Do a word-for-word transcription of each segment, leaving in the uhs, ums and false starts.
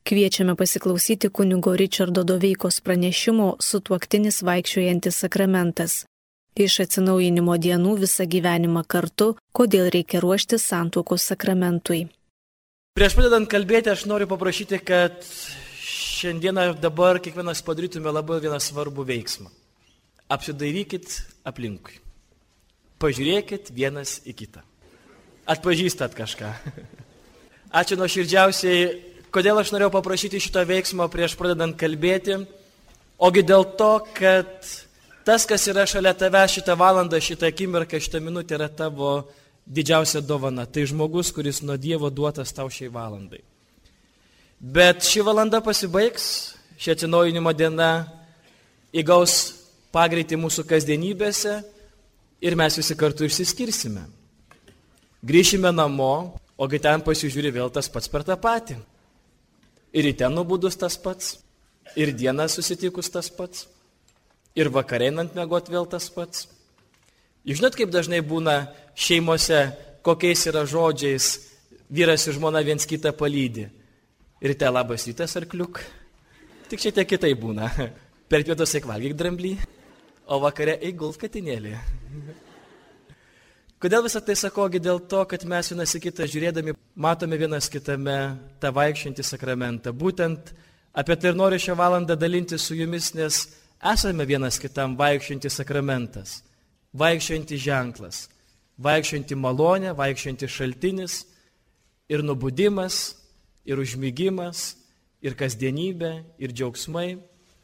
Kviečiame pasiklausyti kunigo Ričardo Doveikos pranešimo Sutuoktinis vaikščiojantis sakramentas. Iš atsinaujinimo dienų visą gyvenimą kartu, kodėl reikia ruošti santuokos sakramentui. Prieš pradedant kalbėti, aš noriu paprašyti, kad šiandieną ir dabar kiekvienas padarytume labai vieną svarbų veiksmą. Apsidairykit aplinkui. Pažiūrėkit vienas į kitą. Atpažįstat kažką. Ačiū nuoširdžiausiai. Kodėl aš norėjau paprašyti šito veiksmo prieš pradedant kalbėti? Ogi dėl to, kad tas, kas yra šalia tave šitą valandą, šitą akimirką, šitą minutę yra tavo didžiausia dovana. Tai žmogus, kuris nuo Dievo duotas tau šiai valandai. Bet ši valanda pasibaigs, ši atsinaujinimo diena įgaus pagreitį mūsų kasdienybėse ir mes visi kartu išsiskirsime. Grįšime namo, ogi ten pasižiūri vėl tas pats per tą patį. Ir į ten nubudus tas pats, ir dieną susitikus tas pats, ir vakareinant miegot vėl tas pats. Jūs žinot, kaip dažnai būna šeimose, kokiais yra žodžiais vyras ir žmona viens kitą palydi. Ryte labas rytas arkliuk, tik šiek tiek kitai būna. Per pietus eik valgyk dramblį, o vakare eik gulk katinėlį. Kodėl visą tai sakogi? Dėl to, kad mes vienas į kitą žiūrėdami matome vienas kitame tą vaikščiantį sakramentą. Būtent apie tai ir noriu šią valandą dalinti su jumis, nes esame vienas kitam vaikščiantį sakramentas, vaikščiantį ženklas, vaikščiantį malonę, vaikščiantį šaltinis ir nubudimas, ir užmigimas, ir kasdienybė, ir džiaugsmai.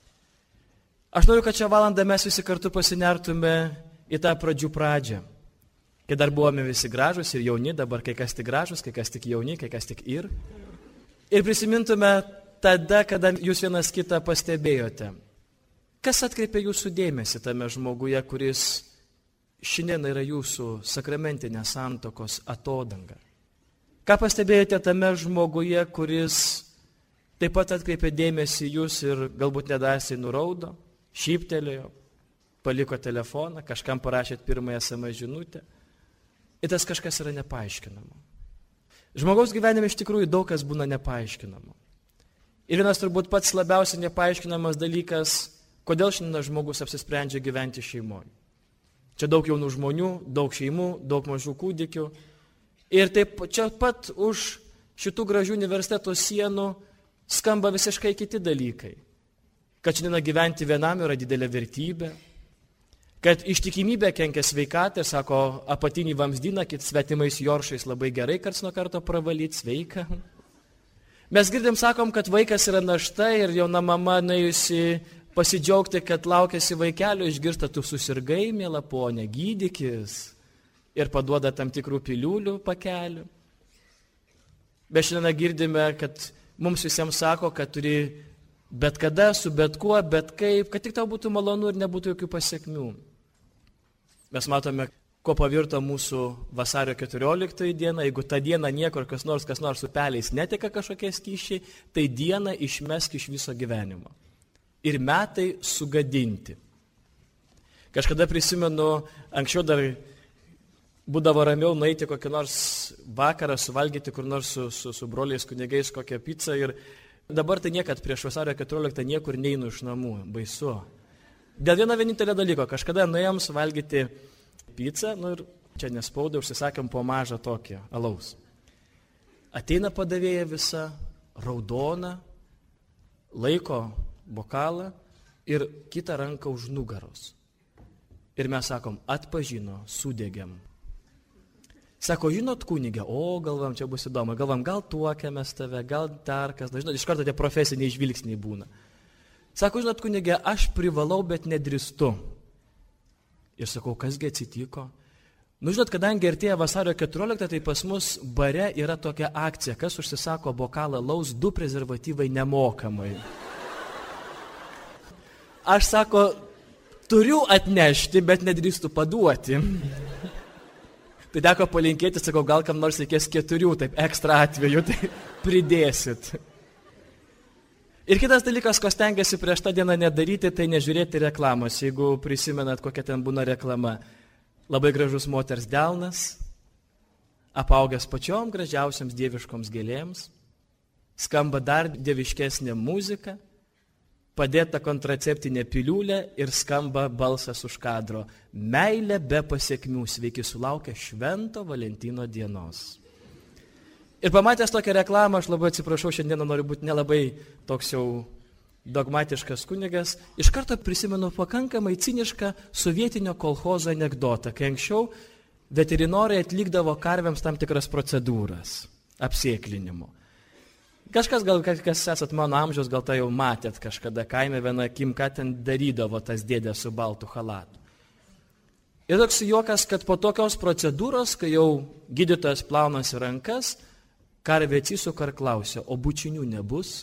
Aš noriu, kad šią valandą mes visi kartu pasinertume į tą pradžių pradžią. Kai dar buvome visi gražus ir jauni, dabar kai kas tik gražus, kai kas tik jauni, kai kas tik ir. Ir prisimintume tada, kada jūs vienas kitą pastebėjote. Kas atkreipė jūsų dėmesį tame žmoguje, kuris šiandien yra jūsų sakramentinė santuokos atodanga? Ką pastebėjote tame žmoguje, kuris taip pat atkreipė dėmesį jūs ir galbūt nedąsiai nuraudo, šyptelėjo, paliko telefoną, kažkam parašėt pirmąją es em es žinutę? Ir tas kažkas yra nepaaiškinama. Žmogaus gyvenime iš tikrųjų daug kas būna nepaaiškinama. Ir vienas turbūt pats labiausiai nepaaiškinamas dalykas, kodėl šiandien žmogus apsisprendžia gyventi šeimoje. Čia daug jaunų žmonių, daug šeimų, daug mažų kūdikių. Ir taip čia pat už šitų gražių universiteto sienų skamba visiškai kiti dalykai. Kad šiandien gyventi vienam yra didelė vertybė. Kad ištikimybė kenkia sveikatą ir sako, apatinį vamzdyną, kit svetimais joršais labai gerai karts nuo karto pravalyti sveiką. Mes girdim, sakom, kad vaikas yra našta ir jauna mama nuėjusi pasidžiaugti, kad laukiasi vaikelio, išgirsta, tu susirgai, miela ponė, gydykis ir paduoda tam tikrų piliulių pakelių. Bet šiandien girdime, kad mums visiems sako, kad turi bet kada, su bet kuo, bet kaip, kad tik tau būtų malonu ir nebūtų jokių pasiekmių. Mes matome, ko pavirto mūsų vasario keturioliktoji diena. Jeigu tą dieną niekur kas nors, kas nors upeliais neteka kažkokie skysčiai, tai dieną išmesk iš viso gyvenimo. Ir metai sugadinti. Kažkada prisimenu, anksčiau dar būdavo ramiau nueiti kokį nors vakarą, suvalgyti kur nors su, su, su broliais kunigais kokią pizzą. Ir dabar tai niekad prieš vasario keturioliktą niekur neinu iš namų, baisu. Dėl vieno vienintelio dalyko, kažkada nuėjom suvalgyti pizzą, nu ir čia nespauda, užsisakėm po mažą tokį alaus. Ateina padavėja visa, raudona, laiko bokalą ir kitą ranką už nugaros. Ir mes sakom, atpažino, sudegėm. Sako, žinot kunigė, o galvam, čia bus įdomu, galvam, gal tuokiamės tave, gal dar kas, žinot, iš karto tie profesiniai žvilgsniai būna. Sako, žinot, kunigė, aš privalau, bet nedrįstu. Ir sakau, kasgi atsitiko? Nu, žinot, kadangi artėja vasario keturioliktą, tai pas mus bare yra tokia akcija, kas užsisako bokalą alaus, du prezervatyvai nemokamai. Aš sako, turiu atnešti, bet nedrįstu paduoti. Tai teko palinkėti, sakau, gal kam nors reikės keturių, taip ekstra atveju, tai pridėsit. Ir kitas dalykas, ko stengiasi prieš tą dieną nedaryti, tai nežiūrėti reklamos. Jeigu prisimenat, kokia ten būna reklama. Labai gražus moters delnas, apaugęs pačiom gražiausiams dieviškoms gėlėms. skamba dar dieviškesnė muzika, padėta kontraceptinė piliulė ir skamba balsas už kadro. Meilė be pasiekmių, sveiki sulaukę Švento Valentino dienos. Ir pamatęs tokią reklamą, aš labai atsiprašau, šiandieną noriu būti nelabai toks jau dogmatiškas kunigas, iš karto prisimenu pakankamai cinišką sovietinio kolchozo anekdotą, kai anksčiau veterinorai atlikdavo karvėms tam tikras procedūras apsėklinimo. Kažkas, gal kas esat mano amžiaus, gal tai jau matėt kažkada kaime viena akim, ką ten darydavo tas dėdė su baltu chalatu. Ir toks juokas, kad po tokios procedūros, kai jau gydytojas plaunasi rankas, karvė atsisuka ir klausia, o bučinių nebus?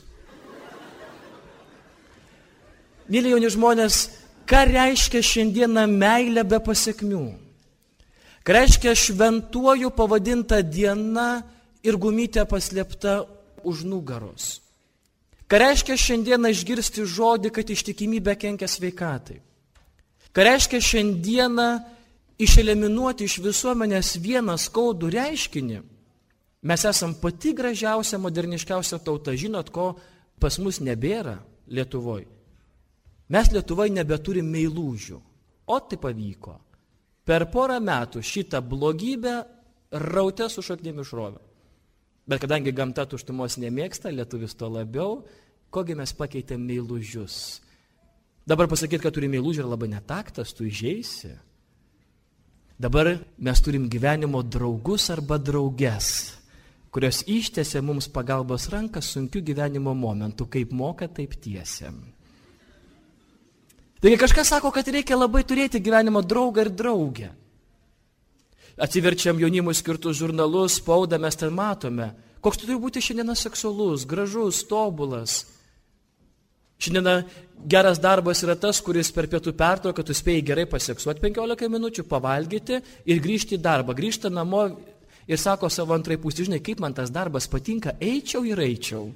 Mėly jauni žmonės, ką reiškia šiandieną meilė be pasiekmių? Ką reiškia šventuoju pavadinta diena ir gumytė paslėpta už nugaros? Ką reiškia šiandieną išgirsti žodį, kad ištikimybė kenkia sveikatai? Ką reiškia šiandieną išeliminuoti iš visuomenės vieną skaudų reiškinį? Mes esam pati gražiausia, moderniškiausia tauta. Žinot, ko pas mus nebėra Lietuvoje? Mes Lietuvoje nebeturim meilužių. O tai pavyko. Per porą metų šitą blogybę rautę su šaknim išrovė. Bet kadangi gamta tuštumos nemėgsta, lietuvis to labiau, kogi mes pakeitėm meilužius. Dabar pasakyti, kad turi meilužių yra labai netaktas, tu įžeisi. Dabar mes turim gyvenimo draugus arba drauges, kurios ištiesia mums pagalbos ranką sunkių gyvenimo momentų, kaip moka, taip tiesiam. Taigi kažkas sako, kad reikia labai turėti gyvenimo draugą ir draugę. Atsiverčiam jaunimui skirtus žurnalus, spaudą, mes ten matome, koks tu turi būti šiandieną seksualus, gražus, tobulas. Šiandieną geras darbas yra tas, kuris per pietų pertrauką tu spėjai gerai paseksuoti penkiolika minučių, pavalgyti ir grįžti į darbą. Grįžta namo ir sako savo antrai pusė, žinai, kaip man tas darbas patinka, eičiau ir eičiau.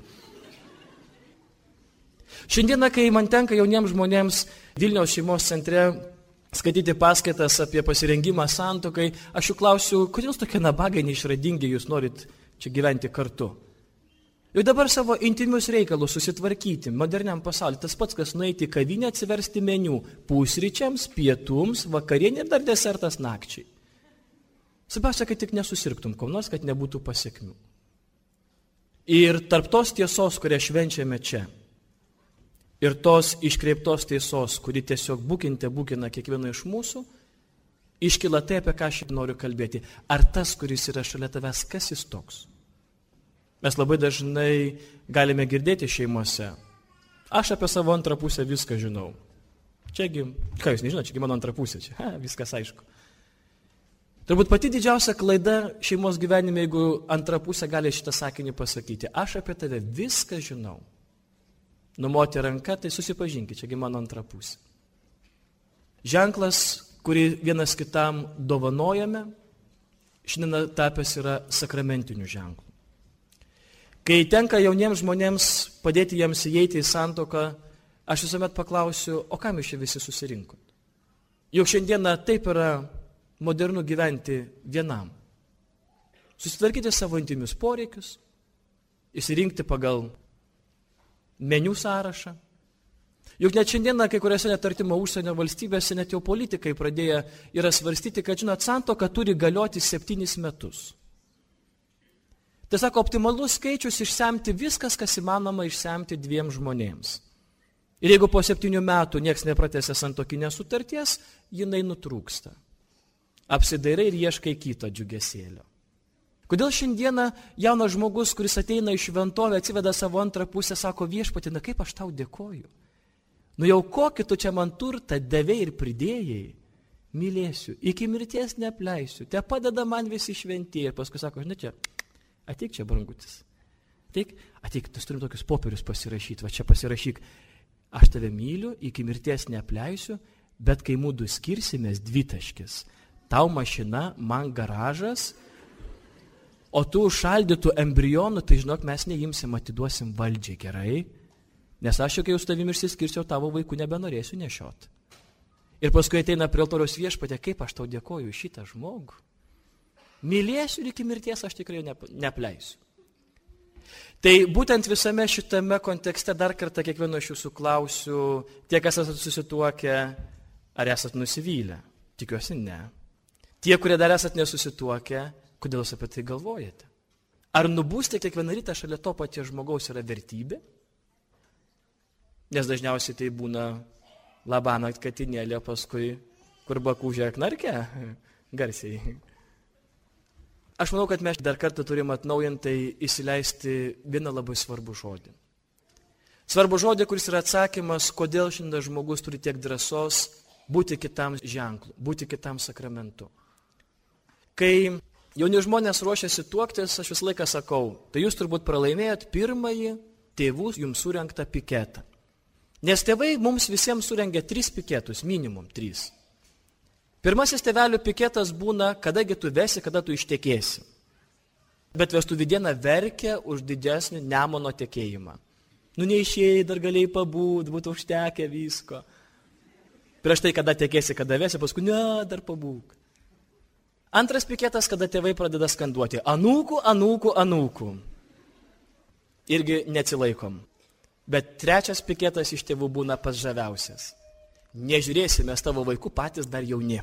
Šiandieną, kai man tenka jauniems žmonėms Vilniaus šeimos centre skaityti paskaitas apie pasirengimą santuokai, aš jų klausiu, kodėl tokie nabagai neišradingi jūs norit čia gyventi kartu? Jau dabar savo intimius reikalus susitvarkyti moderniam pasauliu, tas pats, kas nueiti į kavinę, atsiversti meniu pusryčiams, pietums, vakarienė ir dar desertas nakčiai. Svarbiausia, kad tik nesusirgtum, ko nors, kad nebūtų pasiekmių. Ir tarp tos tiesos, kurią švenčiame čia, ir tos iškreiptos tiesos, kuri tiesiog būkinte būkina kiekvieną iš mūsų, iškyla tai, apie ką aš noriu kalbėti. Ar tas, kuris yra šalia tavęs, kas jis toks? Mes labai dažnai galime girdėti šeimose. Aš apie savo antrą pusę viską žinau. Čiagi, ką jūs nežinote, čiagi mano antrą pusė čia. Ha, viskas aišku. Turbūt pati didžiausia klaida šeimos gyvenime, jeigu antrą pusę gali šitą sakinį pasakyti. Aš apie tave viską žinau. Numoti ranką, tai susipažinkit, čiagi mano antra pusė. Ženklas, kurį vienas kitam dovanojame, šiandien tapęs yra sakramentiniu ženklu. Kai tenka jauniems žmonėms padėti jiems įeiti į santuoką, aš visuomet paklausiu, o kam jūs čia visi susirinkot? Juk šiandieną taip yra modernu gyventi vienam. Susitvarkyti savo intimius poreikius, įsirinkti pagal meniu sąrašą. Juk net šiandieną kai kuriuose net artimo užsienio valstybėse net jau politikai pradėję yra svarstyti, kad žinot, santuoka turi galioti septynis metus. Tai sako, optimalus skaičius išsemti viskas, kas įmanoma išsemti dviem žmonėms. Ir jeigu po septynių metų nieks nepratęsia santuokinės sutarties, jinai nutrūksta. Apsidairai ir ieškai kito džiugesėlio. Kodėl šiandieną jaunas žmogus, kuris ateina iš šventovę, atsiveda savo antrą pusę, sako, viešpatie, na kaip aš tau dėkoju. Nu jau kokį tu čia man turtą davei ir pridėjai, mylėsiu, iki mirties neapleisiu, te padeda man visi šventieji. Ir paskui sako, žinai čia, ateik čia, brangutis. Ateik, ateik, mes turim tokius popierius pasirašyti, va čia pasirašyk. Aš tave myliu, iki mirties neapleisiu, bet kai mūdu skirsimės dvitaškis, tau mašina, man garažas, o tu šaldytų embrionų, tai žinok, mes neimsim, atiduosim valdžiai, gerai? Nes aš jau, kai jūs tavim išsiskirsiu, tavo vaikų nebenorėsiu nešiot. Ir paskui ateina prie altoriaus viešpatė, kaip aš tau dėkoju šitą žmogų. Mylėsiu ir iki mirties aš tikrai neapleisiu. Tai būtent visame šitame kontekste dar kartą kiekvieno iš jūsų klausiu, tie, kas esate susituokę, ar esate nusivylę? Tikiuosi ne. Tie, kurie dar esate nesusituokę, kodėl jūs apie tai galvojate? Ar nubūsti kiekvieną rytą šalia to paties žmogaus yra vertybė? Nes dažniausiai tai būna labanakt katinėlė, paskui kur bakūžė knarkia garsiai. Aš manau, kad mes dar kartą turim atnaujintai įsileisti vieną labai svarbų žodį. Svarbų žodį, kuris yra atsakymas, kodėl šiandien žmogus turi tiek drąsos būti kitam ženklu, būti kitam sakramentu. Kai jauni žmonės ruošiasi tuoktis, aš visą laiką sakau, tai jūs turbūt pralaimėjot pirmąjį tėvų jums surenktą piketą. Nes tėvai mums visiems surengia tris piketus, minimum trys. Pirmasis tėvelių piketas būna, kadagi tu vesi, kada tu ištekėsi. Bet vestuvių diena verkia už didesnį Nemuno tekėjimą. Nu neišėjai, dar galėjai pabūt, būtų užtekę visko. Prieš tai, kada tekėsi, kada vesi, paskui, ne, dar pabūk. Antras piketas, kada tėvai pradeda skanduoti, anūkų, anūkų, anūkų. Irgi neatsilaikom. Bet trečias piketas iš tėvų būna pats žaviausias. Nežiūrėsime tavo vaikų, patys dar jauni.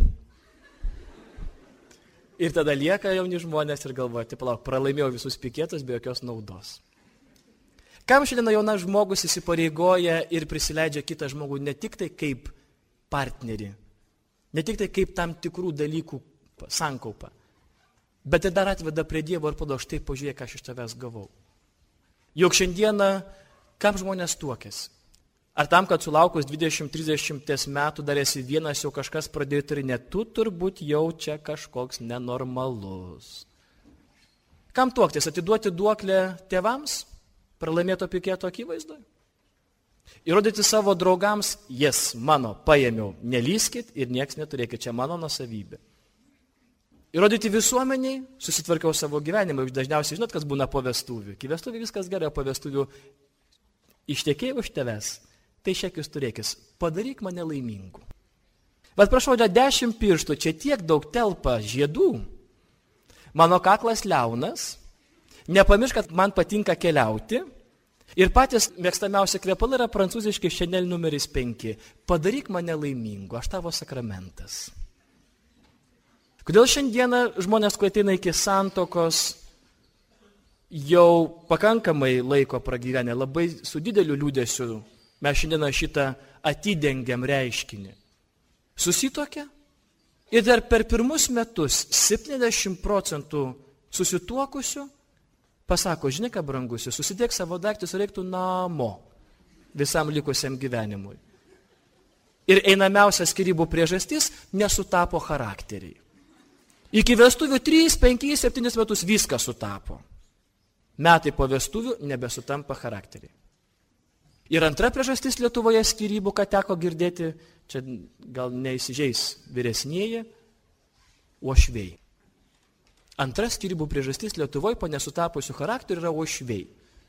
Ir tada lieka jauni žmonės ir galvoja, taip palauk, pralaimėjau visus piketus be jokios naudos. Kam šiandien jaunas žmogus įsipareigoja ir prisileidžia kitą žmogų ne tik tai kaip partnerį, ne tik tai kaip tam tikrų dalykų sankaupą, bet ir dar atveda prie Dievo ir pado, štai pažiūrėk, ką aš iš tavęs gavau. Juk šiandieną, kam žmonės tuokėsi? Ar tam, kad sulaukus dvidešimt trisdešimt metų dar esi vienas, jau kažkas pradėjo tarinėti, tu turbūt jau čia kažkoks nenormalus. Kam tuoktis? Atiduoti duoklę tėvams? Pralaimėto piketo akivaizdoje? Įrodyti savo draugams, jas mano paėmiau, nelyskit ir nieks neturėkit, čia mano nuosavybė. Įrodyti visuomeniai, susitvarkiau savo gyvenimą, juk dažniausiai žinot, kas būna po vestuvių. Iki vestuvių viskas gerai, po vestuvių ištekėjau už tavęs. Tai šekius turėkis, padaryk mane laimingu. Bet prašau, ne dešimt pirštų, čia tiek daug telpa žiedų. Mano kaklas liaunas, nepamiršk, kad man patinka keliauti. Ir patys mėgstamiausi kvepalai yra prancūziški Chanel numeris penki. Padaryk mane laimingu, aš tavo sakramentas. Kodėl šiandieną žmonės, kurie ateina iki santokos, jau pakankamai laiko pragyvenę, labai su dideliu liūdėsiu, mes šiandieną šitą atidengiam reiškinį. Susitokia ir dar per pirmus metus septyniasdešimt procentų susituokusių pasako, žinai ką brangusi, susidėk savo daiktus, reiktų namo visam likusiam gyvenimui. Ir einamiausia skyrybų priežastis nesutapo charakteriai. Iki vestuvių trys, penki, septyni metus viskas sutapo. Metai po vestuvių nebesutampa charakteriai. Ir antra priežastis Lietuvoje skyrybų, ką teko girdėti, čia gal neįsižeis vyresnieji, uošviai. Antra skyrybų priežastis Lietuvoje po nesutapusių charakterių yra uošviai,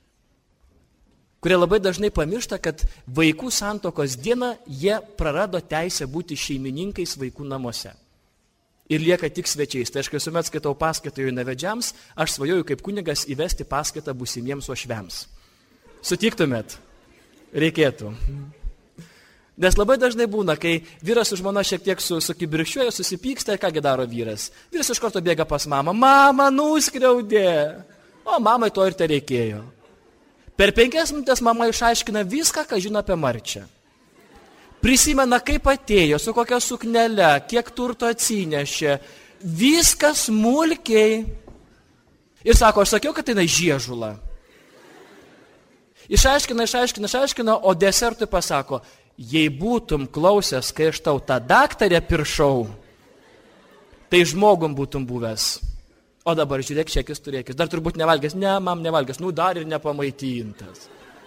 kurie labai dažnai pamiršta, kad vaikų santokos dieną jie prarado teisę būti šeimininkais vaikų namuose. Ir lieka tik svečiais. Tai aš kai visuomet skaitau paskaitą jaunavedžiams, aš svajoju kaip kunigas įvesti paskaitą būsimiems uošviams. Sutiktumėt? Reikėtų. Nes labai dažnai būna, kai vyras su žmona šiek tiek su, sukibirkščiuoja, susipyksta, kągi daro vyras. Vyras iš karto bėga pas mamą. Mama, nuskriaudė. O mamai to ir te reikėjo. Per penkias minutės mama išaiškina viską, ką žino apie Marčią. Prisimena, kaip atėjo, su kokia suknele, kiek turto atsinešė. Viskas smulkiai. Ir sako, aš sakiau, kad tai žiežula. Išaiškina, išaiškina, išaiškina, o desertui pasako, jei būtum klausęs, kai aš tau tą daktarę piršau, tai žmogum būtum buvęs. O dabar žiūrėk, šekis turėkis. Dar turbūt nevalgęs, ne, mam nevalgęs, nu dar ir nepamaitintas.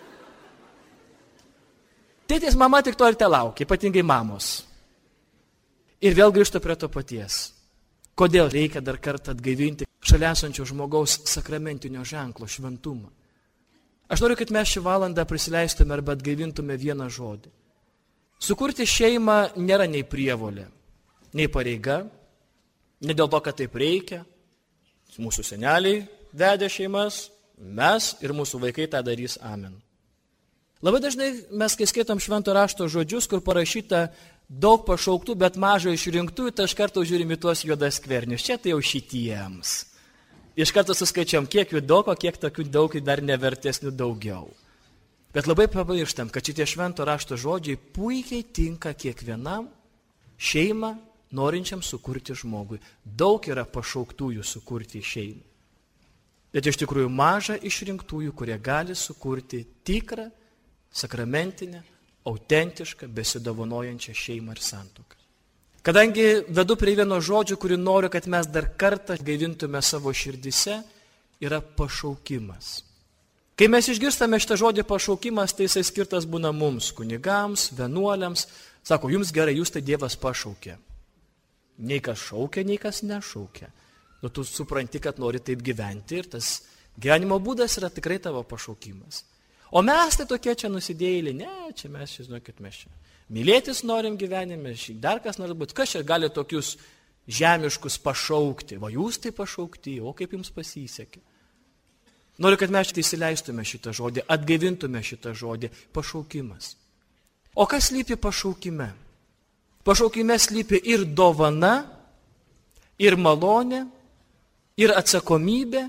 Tėtis mama tik to ir te laukia, ypatingai mamos. Ir vėl grįžta prie to paties. Kodėl reikia dar kartą atgaivinti šalia esančio žmogaus sakramentinio ženklo šventumą? Aš noriu, kad mes šį valandą prisileistume arba atgaivintume vieną žodį. Sukurti šeimą nėra nei prievolė, nei pareiga, ne dėl to, kad taip reikia. Mūsų seneliai vedė šeimas, Mes ir mūsų vaikai tą darys. Amen. Labai dažnai mes, kai skaitom švento rašto žodžius, kur parašyta daug pašauktų, bet mažai išrinktųjų, tai iš karto žiūrim į tuos juodas skvernius. Čia tai jau šitiems. Iš karto suskaičiam, kiek jų daug, o kiek tokių daug dar nevertesnių daugiau. Bet labai pamirštam, kad šitie švento rašto žodžiai puikiai tinka kiekvienam šeimą norinčiam sukurti žmogui. Daug yra pašauktųjų sukurti šeimą. Bet iš tikrųjų maža išrinktųjų, kurie gali sukurti tikrą, sakramentinę, autentišką, besidovanojančią šeimą ir santuoką. Kadangi vedu prie vieno žodžio, kurį noriu, kad mes dar kartą gaivintume savo širdise, yra pašaukimas. Kai mes išgirstame šitą žodį pašaukimas, tai jisai skirtas būna mums, kunigams, vienuoliams. Sako, jums gerai, jūs tai Dievas pašaukė. Nei kas šaukia, nei kas nešaukia. Nu, tu supranti, kad nori taip gyventi ir tas gyvenimo būdas yra tikrai tavo pašaukimas. O mes tai tokie čia nusidėjėliai, ne, čia mes, žinokit, mes čia mylėtis norim gyvenime, dar kas nori būti, kas čia gali tokius žemiškus pašaukti, va jūs tai pašaukti, o kaip jums pasisekė. Noriu, kad mes šitą įsileistume šitą žodį, atgaivintume šitą žodį, pašaukimas. O kas slypi pašaukime? Pašaukime slypi ir dovana, ir malonė, ir atsakomybė,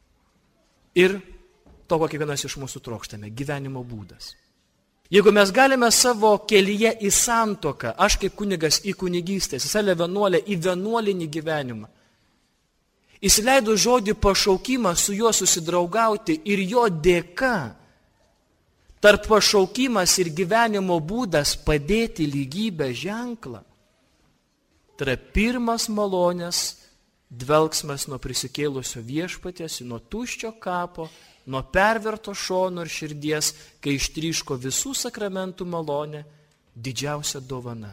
ir to, ko kiekvienas iš mūsų trokštame, gyvenimo būdas. Jeigu mes galime savo kelyje į santuoką, aš kaip kunigas į kunigystę, seselė vienuolė į vienuolinį gyvenimą, įsileido žodį pašaukimą, su juo susidraugauti ir jo dėka, tarp pašaukimas ir gyvenimo būdas padėti lygybę ženklą. Tai yra pirmas malonės dvelgsmas nuo prisikėlusio viešpaties, nuo tuščio kapo, nuo perverto šono ir širdies, kai ištryško visų sakramentų malonė, didžiausia dovana.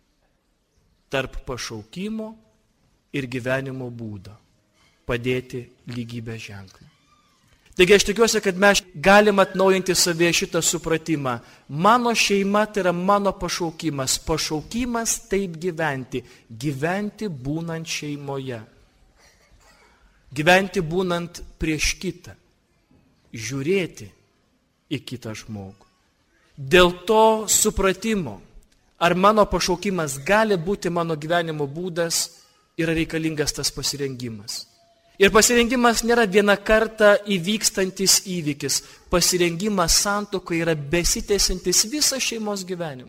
Tarp pašaukimo ir gyvenimo būdo padėti lygybę ženklą. Taigi aš tikiuosi, kad mes galim atnaujinti savyje šitą supratimą. Mano šeima tai yra mano pašaukimas. Pašaukimas taip gyventi. Gyventi būnant šeimoje. Gyventi būnant prieš kitą. Žiūrėti į kitą žmogų. Dėl to supratimo, ar mano pašaukimas gali būti mano gyvenimo būdas, yra reikalingas tas pasirengimas. Ir pasirengimas nėra vieną kartą įvykstantis įvykis. Pasirengimas santuokai yra besitęsiantis visą šeimos gyvenimą.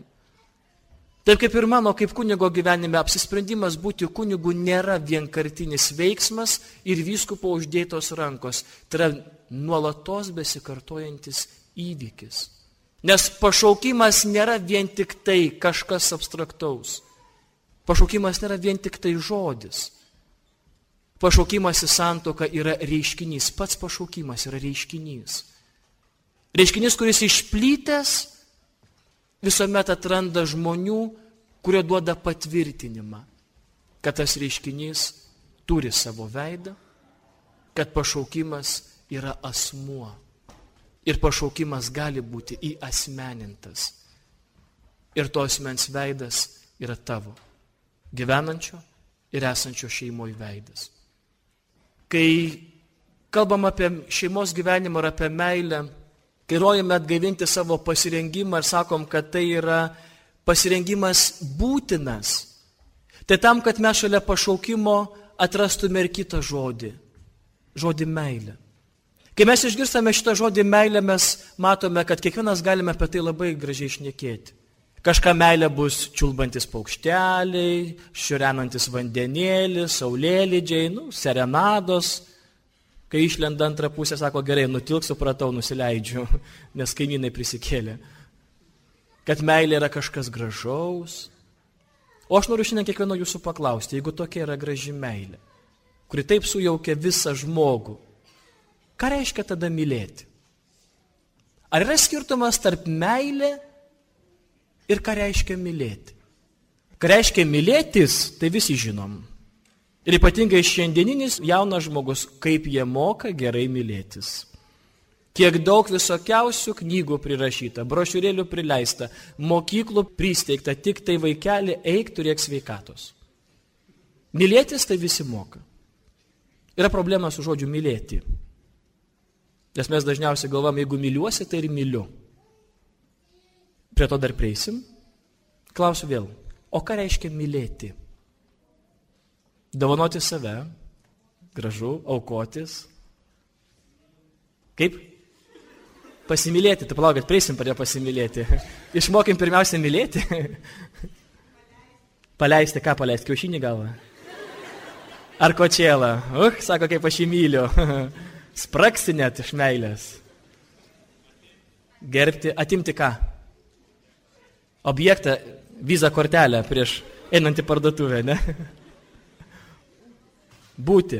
Taip kaip ir mano, kaip kunigo gyvenime, apsisprendimas būti kunigu nėra vienkartinis veiksmas ir vyskupo uždėtos rankos. Tai yra nuolatos besikartojantis įvykis. Nes pašaukimas nėra vien tik tai kažkas abstraktaus. Pašaukimas nėra vien tik tai žodis. Pašaukimas į santuoką yra reiškinys. Pats pašaukimas yra reiškinys. Reiškinys, kuris išplytęs visuomet atranda žmonių, kurie duoda patvirtinimą, kad tas reiškinys turi savo veidą, kad pašaukimas yra asmuo. Ir pašaukimas gali būti įasmenintas. Ir to asmens veidas yra tavo, gyvenančio ir esančio šeimoje veidas. Kai kalbam apie šeimos gyvenimą ir apie meilę, kai norime atgaivinti savo pasirengimą ir sakom, kad tai yra pasirengimas būtinas, tai tam, kad mes šalia pašaukimo atrastume ir kitą žodį, žodį meilę. Kai mes išgirstame šitą žodį meilę, mes matome, kad kiekvienas galime apie tai labai gražiai šnekėti. Kažką meilė bus čiulbantis paukšteliai, šiurenantis vandenėlis, saulėlydžiai, nu, serenados. Kai išlenda antrą pusę, sako, gerai, nutilk, supratau, nusileidžiu, nes kaimynai prisikėlė. Kad meilė yra kažkas gražaus. O aš noriu šiandien kiekvieno jūsų paklausti, jeigu tokia yra graži meilė, kuri taip sujaukia visą žmogų, ką reiškia tada mylėti? Ar yra skirtumas tarp meilė ir ką reiškia mylėti? Ką reiškia mylėtis, tai visi žinom. Ir ypatingai šiandieninis jaunas žmogus, kaip jie moka gerai mylėtis. Kiek daug visokiausių knygų prirašyta, brošiūrėlių prileista, mokyklų pristeigta, tik tai vaikeli, eik, turėk sveikatos. Mylėtis tai visi moka. Yra problema su žodžiu mylėti. Nes mes dažniausiai galvom, jeigu myliuosi, tai ir myliu. Prie to dar prieisim. Klausiu vėl, o ką reiškia mylėti? Dovanoti save, gražu, aukotis. Kaip? Pasimylėti, tai palaukit, prieisim prie pasimylėti. Išmokim pirmiausia mylėti. Paleisti, ką paleisti, kiaušinį galvą? Ar kočėlą? Uh, sako, kaip aš jį myliu. Spraksi net iš meilės. Gerbti, atimti ką? Objektą, vizą kortelę prieš einant į parduotuvę, ne? Būti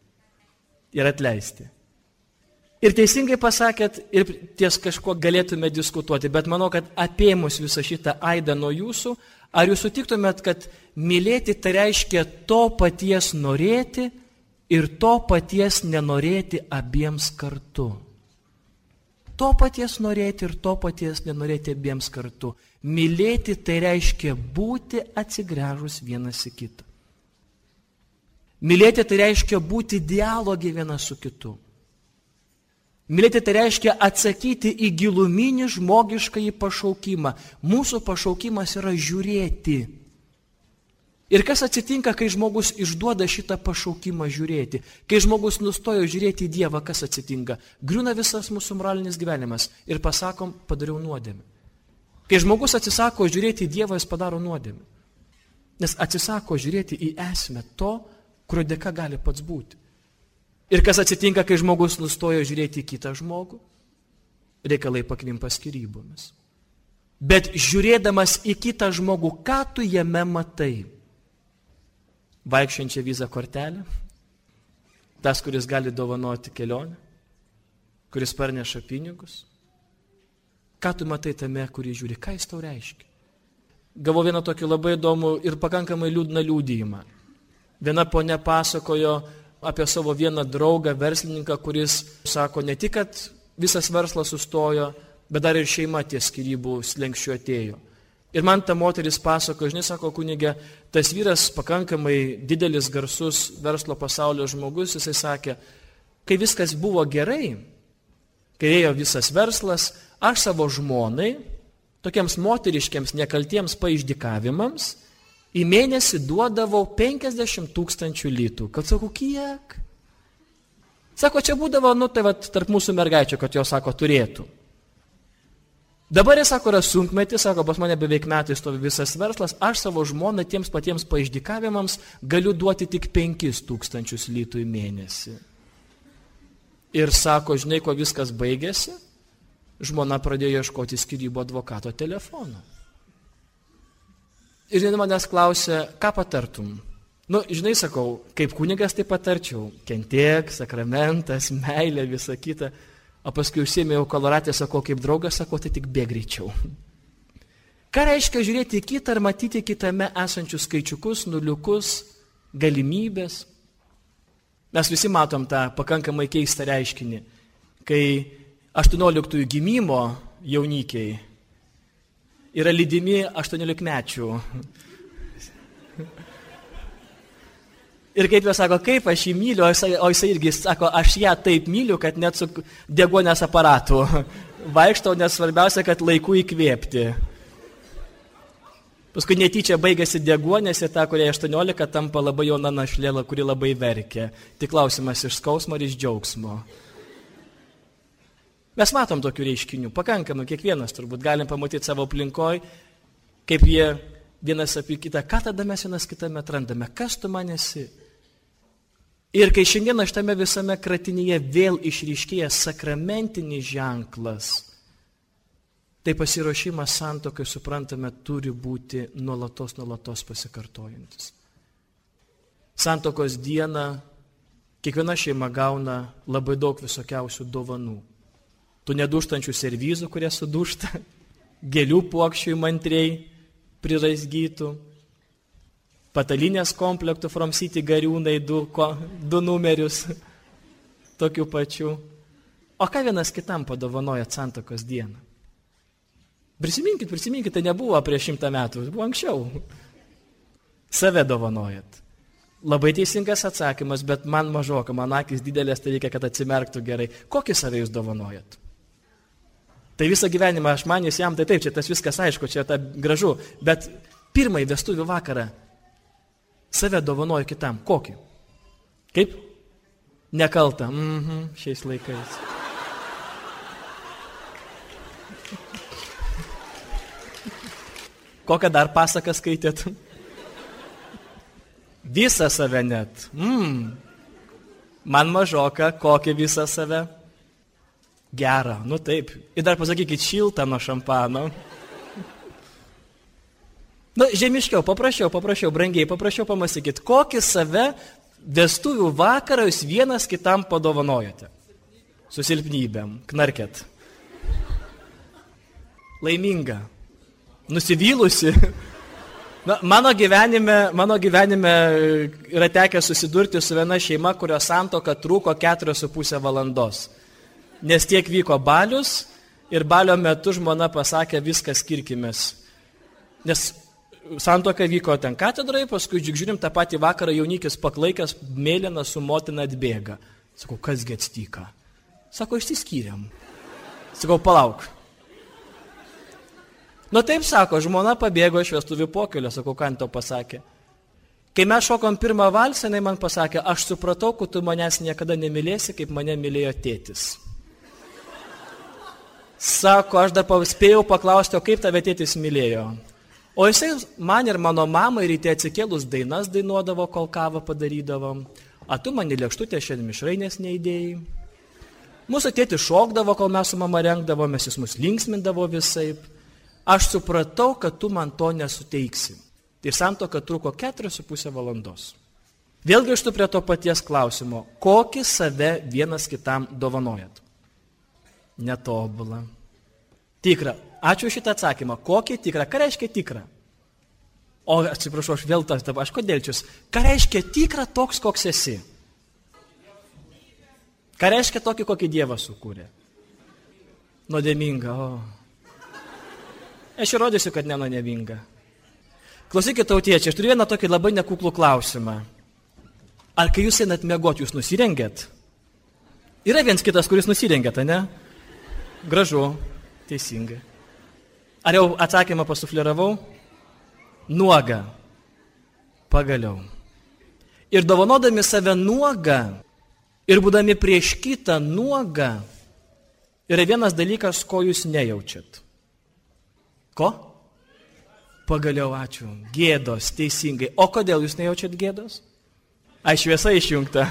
ir atleisti. Ir teisingai pasakėt, ir ties kažkuo galėtume diskutuoti, bet manau, kad apėmus visą šitą aidą nuo jūsų, ar jūs sutiktumėt, kad mylėti tai reiškia to paties norėti ir to paties nenorėti abiems kartu. To paties norėti ir to paties nenorėti abiems kartu. Mylėti tai reiškia būti atsigręžus vienas į kitą. Mylėti tai reiškia būti dialogė vienas su kitu. Mylėti tai reiškia atsakyti į giluminį žmogiškąjį pašaukimą. Mūsų pašaukimas yra žiūrėti. Ir kas atsitinka, kai žmogus išduoda šitą pašaukimą žiūrėti? Kai žmogus nustojo žiūrėti į Dievą, kas atsitinka? Griūna visas mūsų moralinis gyvenimas ir pasakom, padariau nuodėmę. Kai žmogus atsisako žiūrėti į Dievą, jis padaro nuodėmę. Nes atsisako žiūrėti į esmę to, kurio dėka gali pats būti. Ir kas atsitinka, kai žmogus nustojo žiūrėti į kitą žmogų? Reikalai pakvimpa skyrybomis. Bet žiūrėdamas į kitą žmogų, ką tu jame matai? Vaikščiančią vizą kortelę? Tas, kuris gali dovanoti kelionę? Kuris parneša pinigus? Ką tu matai tame, kurį žiūri? Ką jis tau reiškia? Gavau vieną tokį labai įdomų ir pakankamai liūdną liudijimą. Viena ponia pasakojo apie savo vieną draugą, verslininką, kuris sako, ne tik, kad visas verslas sustojo, bet dar ir šeima ties skyrybų slenkščiu atėjo. Ir man ta moteris pasako, žinai, sako kunigė, tas vyras pakankamai didelis, garsus verslo pasaulio žmogus, jisai sakė, kai viskas buvo gerai, kai ėjo visas verslas, aš savo žmonai, tokiems moteriškiams nekaltiems paišdykavimams, į mėnesį duodavau penkiasdešimt tūkstančių litų. Kad sakau, kiek? Sako, čia būdavo, nu tai vat, tarp mūsų mergaičių, kad jos, sako, turėtų. Dabar jis, sako, yra sunkmetis, sako, pas mane beveik metai stovi visas verslas, aš savo žmoną tiems patiems paišdykavimams galiu duoti tik penkis tūkstančius litų į mėnesį. Ir sako, žinai, ko viskas baigėsi? Žmona pradėjo ieškoti skyrybų advokato telefoną. Ir jinai manęs klausė, ką patartum? Nu, žinai, sakau, kaip kunigas tai patarčiau. Kentėk, sakramentas, meilė, visa kita. O paskui užsiėmėjau koloratę, sakau, kaip draugas, sakau, tai tik bėg greičiau. Ką reiškia žiūrėti į kitą ar matyti kitame esančius skaičiukus, nuliukus, galimybės? Mes visi matom tą pakankamai keistą reiškinį, kai aštuonioliktųjų gimimo jaunikiai yra lydimi aštuoniolikmečių. Ir kaip jie sako, kaip aš jį myliu, o jisai, o jisai irgi sako, aš ją taip myliu, kad net su deguonės aparatu vaikštau, nes svarbiausia, kad laiku įkvėpti. Paskui netyčia baigėsi deguonės ir ta, kurie aštuoniolika, tampa labai jauna našlėla, kuri labai verkia. Tik klausimas iš skausmo ir iš džiaugsmo. Mes matom tokių reiškinių, pakankamai, kiekvienas turbūt galim pamatyti savo aplinkoj, kaip jie vienas apie kitą, ką tada mes vienas kitame atrandame, kas tu man esi. Ir kai šiandien šitame visame kratinyje vėl išryškėja sakramentinis ženklas, tai pasiruošimas santuokai, suprantame, turi būti nuolatos, nuolatos pasikartojantis. Santuokos dieną kiekviena šeima gauna labai daug visokiausių dovanų. Tų nedūžtančių servizų, kurie sudūžta, gėlių puokščių įmantriai priraizgytų, patalinės komplektų From City Gariūnai, du, ko, du numerius, tokių pačių. O ką vienas kitam padovanoja santuokos dieną? Prisiminkit, prisiminkit, tai nebuvo prieš šimtą metų, buvo anksčiau. Save dovanojat. Labai teisingas atsakymas, bet man mažoka, man akis didelės, tai reikia, kad atsimerktų gerai. Kokį save jūs dovanojat? Tai visą gyvenimą aš manys jam, tai taip, čia tas viskas aišku, čia ta gražu, bet pirmąjį vestuvių vakarą save dovanoju kitam. Kokį? Kaip? Nekaltą. Mhm, šiais laikais. Kokią dar pasaką skaitėt? Visą save net. Mm. Man mažoka, kokį visą save? Gerą, nu taip. Ir dar pasakykit šiltą nuo šampano. Nu, žemiškiau, paprašiau, paprašiau, brangiai, paprašiau pamastykit, kokį save vestuvių vakarą jūs vienas kitam padovanojate. Su silpnybėm, knarket. Laiminga. Nusivylusi. Na, mano gyvenime, mano gyvenime yra tekę susidurti su viena šeima, kurios santuoka trūko keturios su pusė valandos. Nes tiek vyko balius ir balio metu žmona pasakė, viskas skirkimės. Nes santuoka vyko ten katedrai, paskui žiūrim tą patį vakarą jaunikis paklaikęs, mėlyna su motina atbėga. Sakau, kasgi atstyka? Sako, išsiskyrėm. Sakau, palauk. Nu taip sako, žmona pabėgo iš vestuvių pokelio, sakau, ką to pasakė. Kai mes šokom pirmą valsą, jinai man pasakė, aš supratau, kad tu manęs niekada nemylėsi, kaip mane mylėjo tėtis. Sako, aš dar spėjau paklausti, o kaip tave tėtis mylėjo. O jisai man ir mano mamai ryte atsikėlus dainas dainuodavo, kol kavą padarydavom. A tu man į lėkštutę šiandien mišrainės neįdėjai. Mūsų tėtis šokdavo, kol mes su mama rengdavomės, jis mus linksmindavo visaip. Aš supratau, kad tu man to nesuteiksi. Ir santuoka truko keturios su pusė valandos. Vėl grįžtu prie to paties klausimo. Kokį save vienas kitam dovanojat? Netobulą. Tikrą. Ačiū šitą atsakymą. Kokį tikrą? Ką reiškia tikrą? O, atsiprašau, aš vėl tas, aš kodėlčius. Ką reiškia tikrą toks, koks esi? Ką reiškia tokį, kokį Dievas sukūrė? Nuodėminga, o... Aš įrodysiu, kad nenuodėminga. Klausykit, tautiečiai, aš turiu vieną tokį labai nekuklų klausimą. Ar kai jūs einat miegoti, jūs nusirengėt? Yra viens kitas, kuris nusirengėt, ne? Gražu, teisingai. Ar jau atsakymą pasufleravau? Nuoga. Pagaliau. Ir dovanodami save nuogą, ir būdami prieš kitą nuogą, yra vienas dalykas, ko jūs nejaučiat. Ko? Pagaliau, ačiū. Gėdos, teisingai. O kodėl jūs nejaučiat gėdos? Ai, šviesa išjungta.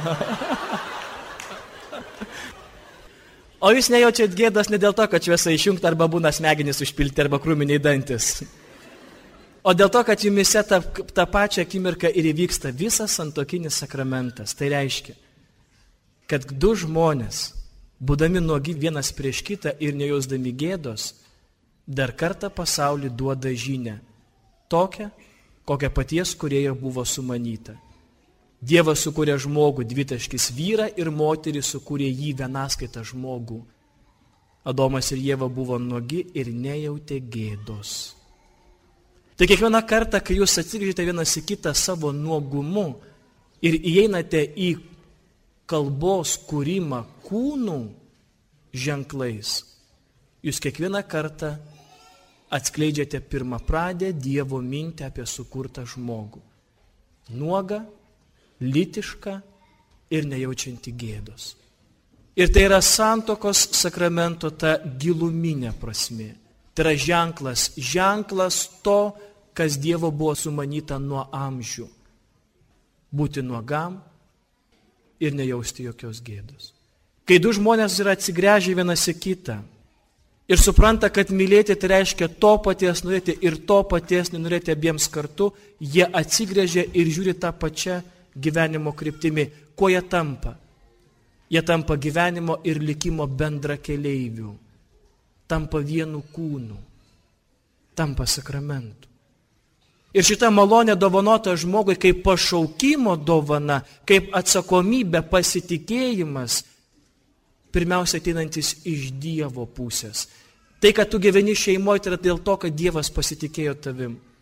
O jūs nejaučiat gėdos ne dėl to, kad šviesa išjungta arba būna smegenys užpilti arba krūminiai dantis. O dėl to, kad jumise tą, tą pačią akimirką ir įvyksta visas santuokinis sakramentas. Tai reiškia, kad du žmonės, būdami nuogi vienas prieš kitą ir nejausdami gėdos, dar kartą pasaulį duoda žinią, tokią, kokią paties kūrėjo buvo sumanyta. Dievas sukūrė žmogų, dvitaškis vyrą ir moterį sukūrė jį vienaskaitą žmogų. Adomas ir Ieva buvo nuogi ir nejautė gėdos. Tai kiekvieną kartą, kai jūs atsigrįžite vienas į kitą savo nuogumu ir įeinate į kalbos kūrimą kūnų ženklais, jūs kiekvieną kartą atskleidžiate pirmapradę Dievo mintį apie sukurtą žmogų. Nuogą, lytišką ir nejaučiantį gėdos. Ir tai yra santuokos sakramento ta giluminė prasmė. Tai yra ženklas, ženklas to, kas Dievo buvo sumanyta nuo amžių. Būti nuogam ir nejausti jokios gėdos. Kai du žmonės yra atsigręžę vienas į kitą, ir supranta, kad mylėti tai reiškia to paties norėti ir to paties nenorėti abiems kartu, jie atsigręžia ir žiūri tą pačią gyvenimo kryptimi. Kuo jie tampa? Jie tampa gyvenimo ir likimo bendra keleivių. Tampa vienu kūnu. Tampa sakramentu. Ir šita malonė dovanota žmogui kaip pašaukimo dovana, kaip atsakomybė, pasitikėjimas, pirmiausia ateinantis iš Dievo pusės. Tai, kad tu gyveni šeimoje, tai yra dėl to, kad Dievas pasitikėjo tavim.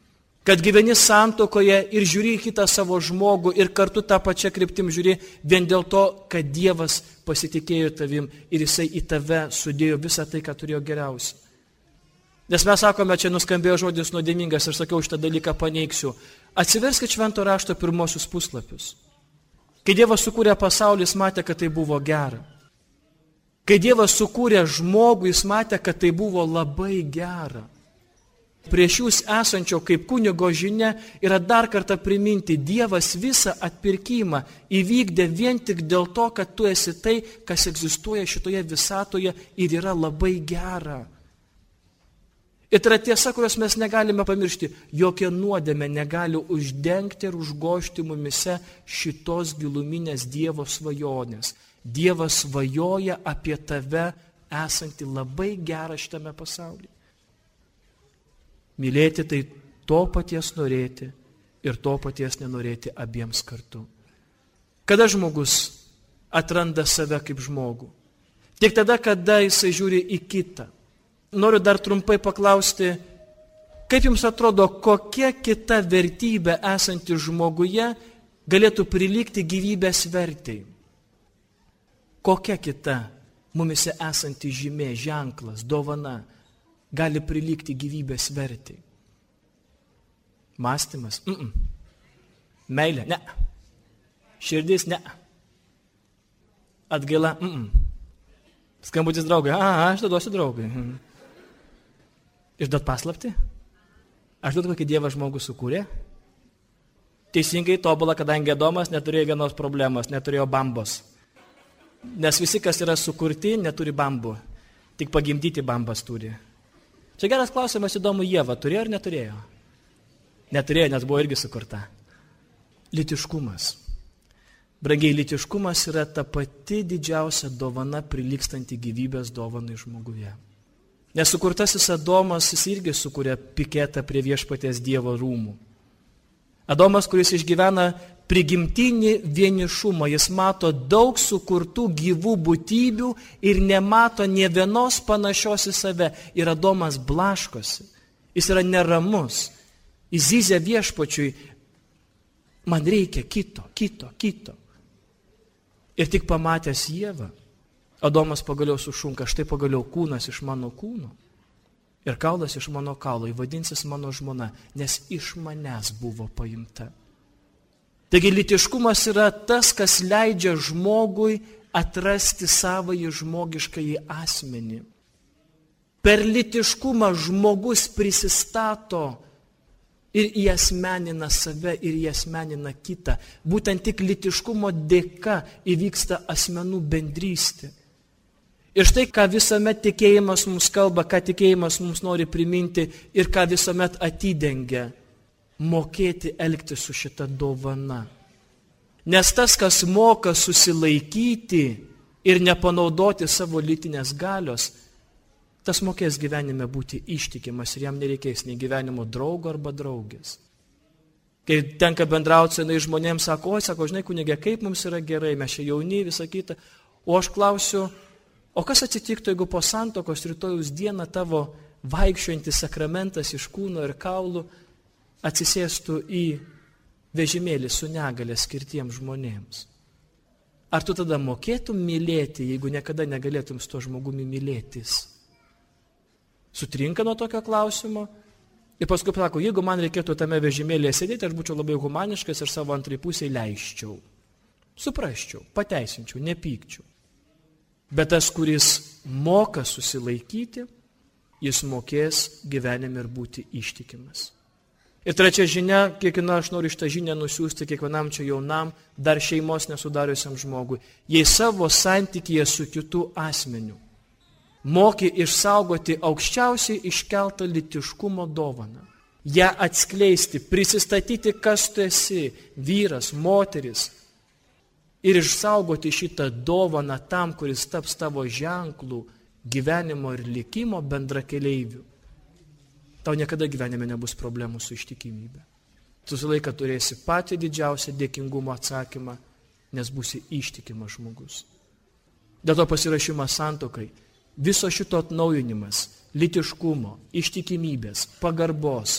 Kad gyveni santuokoje ir žiūri į kitą savo žmogų ir kartu tą pačią kryptim žiūri vien dėl to, kad Dievas pasitikėjo tavim ir Jisai į tave sudėjo visą tai, ką turėjo geriausia. Nes mes sakome, čia nuskambėjo žodis nuodėmingas ir sakiau, šitą dalyką paneigsiu. Atsiverskit Švento rašto pirmosius puslapius. Kai Dievas sukūrė pasaulį, Jis matė, kad tai buvo gera. Kai Dievas sukūrė žmogų, Jis matė, kad tai buvo labai gera. Prieš jūs esančio kaip kunigo žinia yra dar kartą priminti, Dievas visą atpirkimą įvykdė vien tik dėl to, kad tu esi tai, kas egzistuoja šitoje visatoje ir yra labai gera. Ir tai yra tiesa, kurios mes negalime pamiršti. Jokia nuodėmė negali uždengti ir užgožti mumise šitos giluminės Dievo svajonės. Dievas svajoja apie tave esantį labai gerą šitame pasaulyje. Mylėti tai to paties norėti ir to paties nenorėti abiems kartu. Kada žmogus atranda save kaip žmogų? Tik tada, kada jisai žiūri į kitą. Noriu dar trumpai paklausti, kaip jums atrodo, kokia kita vertybė esanti žmoguje galėtų prilygti gyvybės vertei? Kokia kita mumise esanti žymė, ženklas, dovana gali prilygti gyvybės vertei? Mąstymas? Mm-mm. Meilė? Ne. Širdis? Ne. Atgaila? Mm-mm. Skambutis draugai? A, aš duosiu draugai. Mm. Išduot paslaptį? Aš duot, kokį Dievą žmogų sukūrė? Teisingai tobulą, kadangi Adomas neturėjo vienos problemos, neturėjo bambos. Nes visi, kas yra sukurti, neturi bambų. Tik pagimdyti bambas turi. Čia geras klausimas, įdomu, Ieva turėjo ar neturėjo? Neturėjo, nes buvo irgi sukurta. Lytiškumas. Brangiai, lytiškumas yra ta pati didžiausia dovana prilygstanti gyvybės dovanai žmoguje. Nes sukurtasis Adomas, jis irgi sukūrė piketą prie viešpaties Dievo rūmų. Adomas, kuris išgyvena prigimtinį vienišumą, jis mato daug sukurtų gyvų būtybių ir nemato nė vienos panašios į save. Ir Adomas blaškosi, jis yra neramus, jis zyzia viešpačiui, man reikia kito, kito, kito. Ir tik pamatęs Ievą, Adomas pagaliau sušunka, štai pagaliau kūnas iš mano kūno ir kaulas iš mano kaulo, įvadinsis mano žmona, nes iš manęs buvo paimta. Taigi lytiškumas yra tas, kas leidžia žmogui atrasti savąjį žmogiškąjį asmenį. Per lytiškumą žmogus prisistato ir įasmenina save ir įasmenina kitą. Būtent tik lytiškumo dėka įvyksta asmenų bendrystė. Ir štai, ką visuomet tikėjimas mums kalba, ką tikėjimas mums nori priminti ir ką visuomet atidengia. Mokėti elgtis su šita dovana. Nes tas, kas moka susilaikyti ir nepanaudoti savo lytinės galios, tas mokės gyvenime būti ištikimas ir jam nereikės nei gyvenimo draugo arba draugės. Kai tenka bendrauti senai žmonėms, sako, oi, sako, žinai, kunigė, kaip mums yra gerai, mes čia jauni, visą kitą. O aš klausiu, o kas atsitiktų, jeigu po santuokos rytojus dieną tavo vaikščiojantis sakramentas iš kūno ir kaulų atsisėstų į vežimėlį su negale skirtiems žmonėms? Ar tu tada mokėtum mylėti, jeigu niekada negalėtum su to žmogumi mylėtis? Sutrinka nuo tokio klausimo ir paskui sako, jeigu man reikėtų tame vežimėlėje sėdėti, aš būčiau labai humaniškas ir savo antrai pusiai leisčiau. Suprasčiau, pateisinčiau, nepykčiau. Bet tas, kuris moka susilaikyti, jis mokės gyvenime ir būti ištikimas. Ir trečia žinia, kiekviena aš noriu šitą žinią nusiųsti kiekvienam čia jaunam, dar šeimos nesudariusiam žmogui. Jei savo santykyje su kitu asmeniu moki išsaugoti aukščiausiai iškeltą lytiškumo dovaną, ją atskleisti, prisistatyti, kas tu esi, vyras, moteris, ir išsaugoti šitą dovaną tam, kuris taps tavo ženklų gyvenimo ir likimo bendrakeleivių, tau niekada gyvenime nebus problemų su ištikimybė. Tu visą laiką turėsi patį didžiausią dėkingumo atsakymą, nes būsi ištikimas žmogus. Dėl to pasirašymas santuokai, viso šito atnaujinimas, lytiškumo, ištikimybės, pagarbos,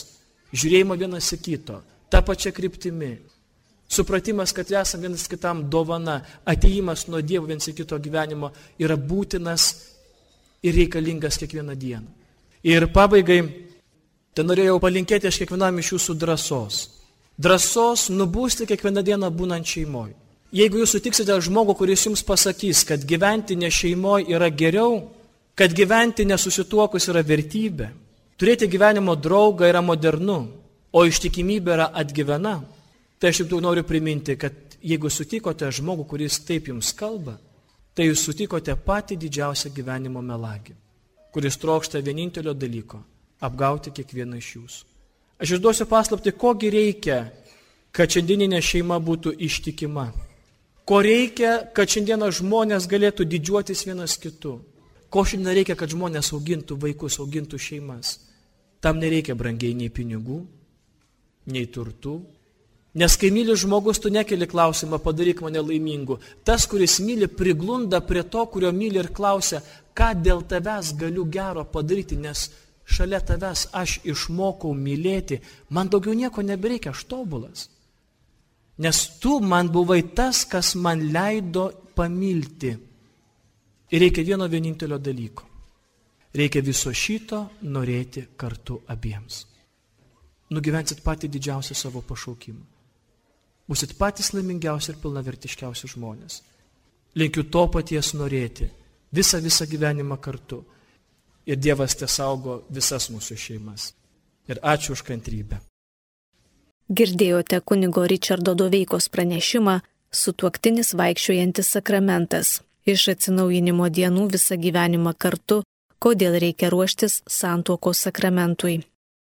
žiūrėjimo vienas į kito, tą pačią kryptimį, supratimas, kad esame vienas kitam dovana, atėjimas nuo Dievo vienas į kito gyvenimo yra būtinas ir reikalingas kiekvieną dieną. Ir pabaigai, tai norėjau palinkėti aš kiekvienam iš jūsų drąsos. Drąsos nubūsti kiekvieną dieną būnant šeimoje. Jeigu jūs sutiksite žmogų, kuris jums pasakys, kad gyventi ne šeimoje yra geriau, kad gyventi nesusituokus yra vertybė, turėti gyvenimo draugą yra modernu, o ištikimybė yra atgyvena, tai aš tik noriu priminti, kad jeigu sutikote žmogų, kuris taip jums kalba, tai jūs sutikote patį didžiausią gyvenimo melagį, kuris trokšta vienintelio dalyko – apgauti kiekvieną iš jūsų. Aš išduosiu paslapti, kogi reikia, kad šiandieninė šeima būtų ištikima. Ko reikia, kad šiandieną žmonės galėtų didžiuotis vienas kitu. Ko šiandien reikia, kad žmonės augintų vaikus, augintų šeimas. Tam nereikia brangiai nei pinigų, nei turtų. Nes kai myli žmogus, tu nekeli klausimą, padaryk mane laimingu. Tas, kuris myli, priglunda prie to, kurio myli ir klausia, ką dėl tavęs galiu gero padaryti, nes šalia tavęs aš išmokau mylėti, man daugiau nieko nebereikia, aš tobulas. Nes tu man buvai tas, kas man leido pamilti. Ir reikia vieno vienintelio dalyko. Reikia viso šito norėti kartu abiems. Nugyvensit patį didžiausią savo pašaukimą. Būsit patys laimingiausi ir pilnavertiškiausi žmonės. Linkiu to paties norėti. Visą, visą gyvenimą kartu. Ir Dievas te saugo visas mūsų šeimas. Ir ačiū už kantrybę. Girdėjote kunigo Ričardo Doveikos pranešimą Sutuoktinis vaikščiojantis sakramentas. Iš atsinaujinimo dienų visą gyvenimą kartu, kodėl reikia ruoštis santuokos sakramentui.